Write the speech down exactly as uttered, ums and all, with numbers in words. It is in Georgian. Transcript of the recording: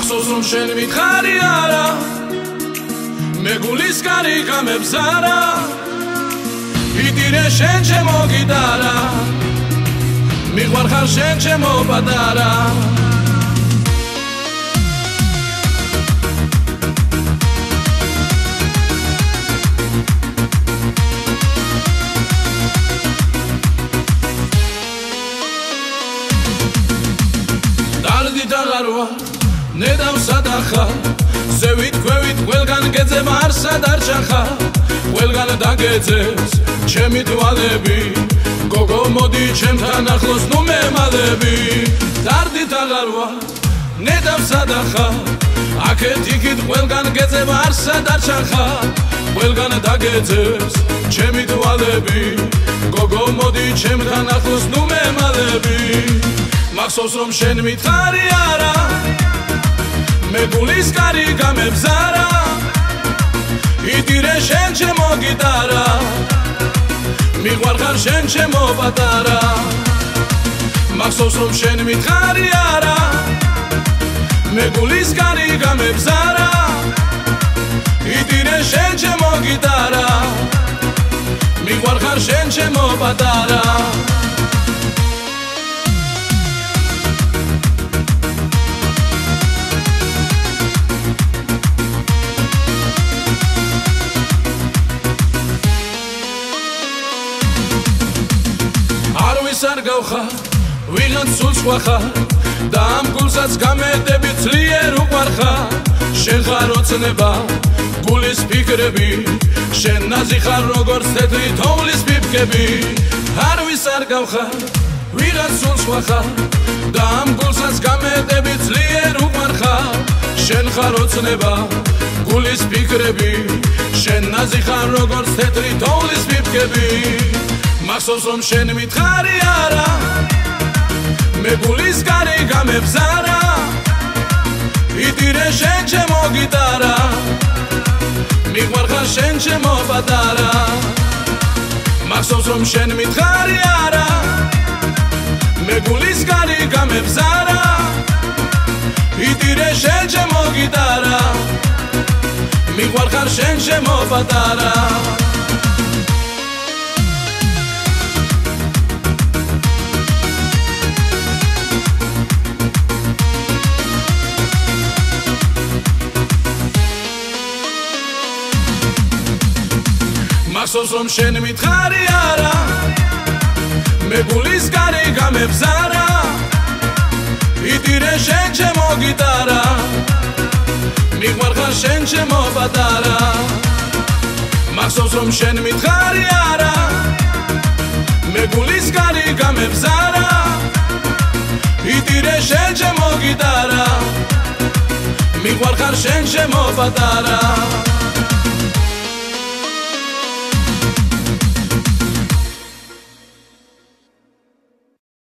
მახსოვს რომ შენ მითხარი არა მე გულის კარი გამებზარა იდირე შენ ჩემო გიტარა მიყვარხარ შენ ჩემო პატარა დაღარვა ნედავსადახა ზევით ქვევით ყველგან გეძებ არსა დარჩახა ყველგან დაგეძებს ჩემი თვალები გოგო მოდი ჩემთან ახლოს ნუ მემალები დარდი დაღარვა ნედავსადახა აქეთ იქით ყველგან გეძებ არსა დარჩახა ყველგან დაგეძებს ჩემი თვალები გოგო მოდი ჩემთან ახლოს ნუ მემალები მახსოვს რომ შენ მითხარი არა მე გულის კარი გამებზარა იდირე შენ ჩემო გიტარა მიყვარხარ შენ ჩემო პატარა მახსოვს რომ შენ მითხარი არა მე გულის კარი გამებზარა იდირე შენ ჩემო გიტარა მიყვარხარ შენ ჩემო პატარა არ გავხარ ვიღაც სულს ვახარ და ამ გულსაც გამედები ძლიერ უყვარხარ შენ ხარ ოცნება გულის ფიქრები შენ ნაზი ხარ როგორც თეთრი თოვლის ფიფკები არვის არ გავხარ ვიღაც სულს ვახარ და ამ გულსაც გამედები ძლიერ უყვარხარ შენ ხარ ოცნება გულის ფიქრები შენ ნაზი ხარ როგორც თეთრი თოვლის ფიფკები მახსოვს რომ შენ მითხარი არა მე გულის კარი გამებზარა იდირე შენ ჩემო გიტარა მიყვარხარ შენ ჩემო პატარა მახსოვს რომ შენ მითხარი არა მე გულის კარი გამებზარა იდირე შენ ჩემო გიტარა მიყვარხარ შენ ჩემო პატარა მახსოვს რომ შენ მითხარი არა მე გულის კარი გამებზარა იდირე შენ ჩემო გიტარა მიყვარხარ შენ ჩემო პატარა მახსოვს რომ შენ მითხარი არა მე გულის კარი გამებზარა იდირე შენ ჩემო გიტარა მიყვარხარ შენ ჩემო პატარა